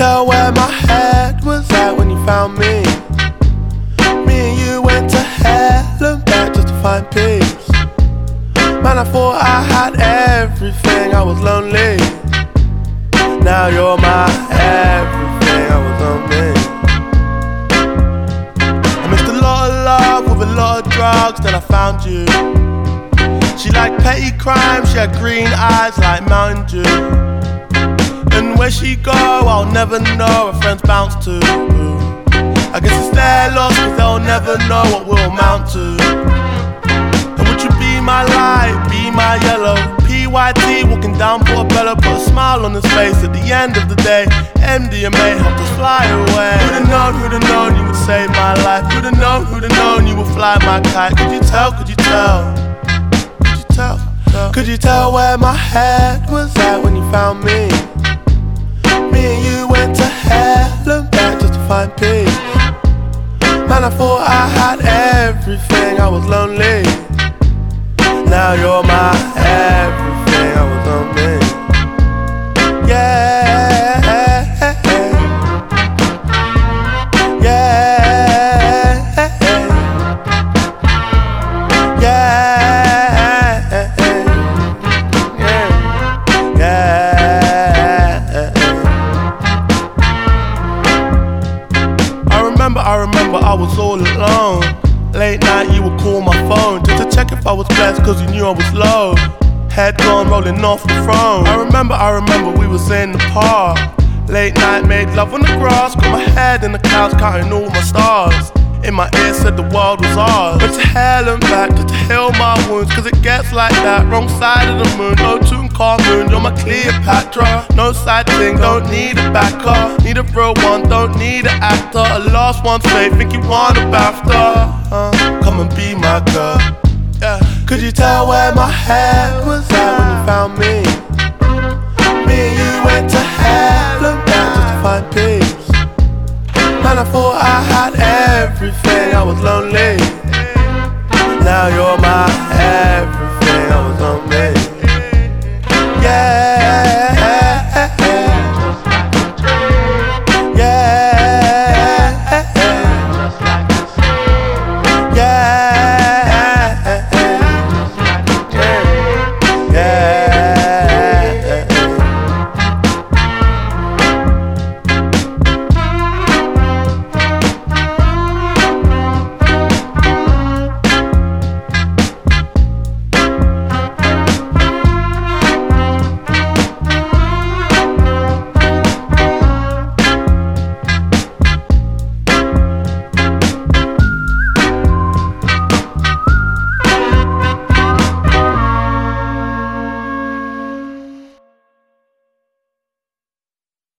tell where my head was at when you found me? Me and you went to hell and back just to find peace. Man, I thought I had everything, I was lonely. Now you're my everything, I was lonely. I missed a lot of love with a lot of drugs, then I found you. She liked petty crime, she had green eyes like Mountain Dew. And where she go, I'll never know, her friends bounce to. I guess it's their loss, cause they'll never know what we'll amount to. And would you be my light, be my yellow? PYT walking down Portobello, put a smile on his face. At the end of the day, MDMA helped us fly away. Who'd have known you would save my life? Who'd have known you would fly my kite? Could you tell, could you tell? Could you tell? Could you tell where my head was at when you found me? Me and you went to hell and back just to find peace. Man, I thought I had everything, I was lonely. Now you're my everything, I was lonely. Yeah, yeah, I remember I was all alone. Late night you would call my phone just to check if I was blessed, cause you knew I was low. Head gone rolling off the throne. I remember we was in the park. Late night made love on the grass. Got my head in the clouds counting all my stars. In my ear said the world was ours. Went to hell and back just to heal my wounds, cause it gets like that. Wrong side of the moon, no Tutankhamun. You're my Cleopatra, no side thing, don't need a backer. Need a real one, don't need an actor. A lost one's faith, think you want a BAFTA. Come and be my girl, yeah. Could you tell where my head was at